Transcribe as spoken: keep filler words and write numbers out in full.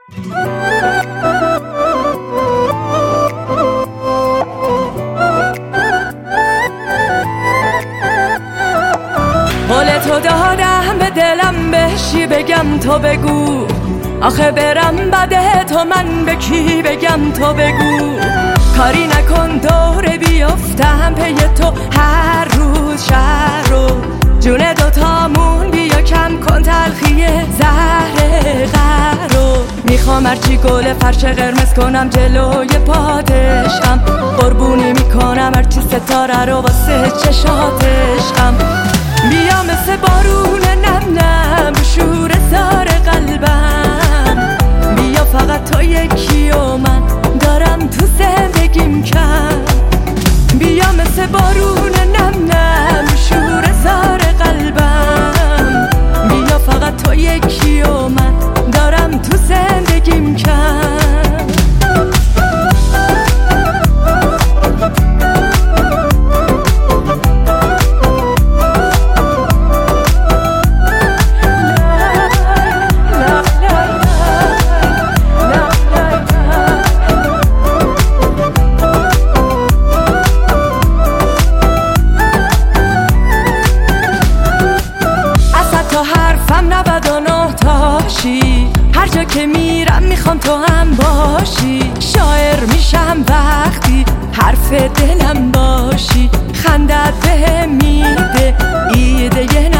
قول تو دادم به دلم بهشی بگم تو بگو، آخه برم بده تو من به کی بگم تو بگو. کاری نکن دوره بیفتم پی تو هر روز شهر رو، جون دوتامون بیا کم کن تلخی زهر قهر رو. میخوام هرچی گل فرش قرمز کنم جلوی پادشم، قربونی میکنم هرچی ستاره رو واسه چشاتشم. بیا مثل بارون نم نم شور زار قلبم، بیا فقط تو یکی و من دارم تو زندگیم کم. بیا مثل بارون نم نم شور زار قلبم، بیا فقط تو یکی و من دارم تو زندگیم کم. هر جا که میرم میخوام تو هم باشی، شاعر میشم وقتی حرف دلم باشی. خندت بهم میده ایده